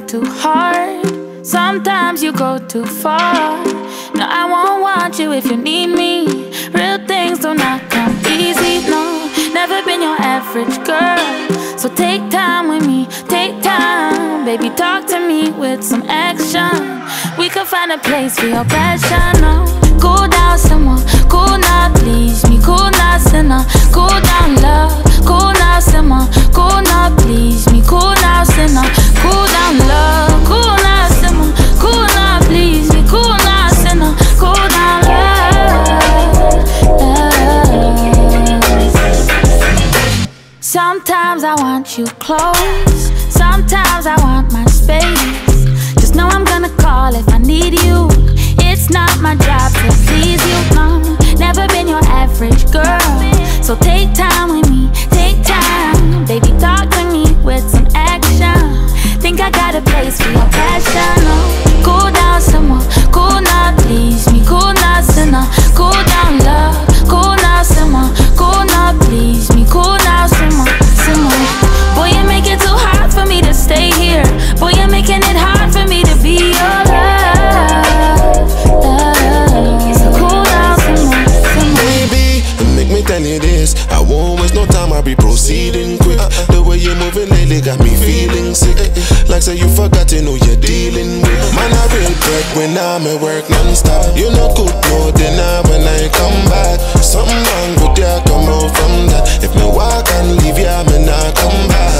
too hard. Sometimes you go too far. No, I won't want you if you need me. Real things do not come easy, no. Never been your average girl. So take time with me, take time. Baby, talk to me with some action. We could find a place for your passion, no. Cool down someone, cool now, please me. Cool now, sinner, cool down love. Cool now, someone, cool now, please me. Cool now, sinner, cool down love. Cool now, someone, cool now, please me. Cool now, sinner, cool down love. Sometimes I want you close, sometimes I want my space. Just know I'm gonna call if I need you. It's not my job to please you, no. Never been your average girl. So take time with me, take time. Baby, talk to me with some action. Think I got a place for your passion, no. Cool down someone, cool now, please me. Cool now, sinner, cool down love. Cool now, someone, cool now, please me. Cool now, someone. Boy, you make it too hard for me to stay here. Boy, you're making it hard for me to be your love. So cool down someone. Baby, make me tell you this, I won't waste no time, I'll be proceeding quick. The way you're moving lately got me feeling sick. Like say you forgot to know you're dealing with. Man, I real break when I'm at work non-stop. You know good, no dinner when I come back. Something wrong with ya, come out from that. If me walk and leave ya, me not come back.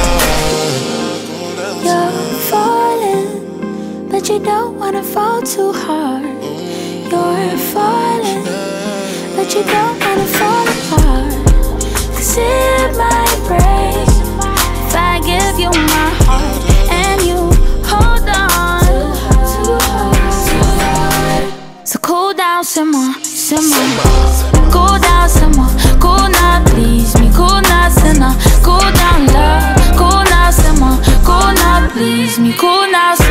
You're falling, but you don't wanna fall too hard. You're falling, but you don't wanna fall apart. 'Cause it might break if I give you my heart and you hold on too hard. So cool down someone, someone. Cool down someone, cool now, please me. Cool now, sinner, cool down love. Cool now, someone, cool now, please me. Cool now,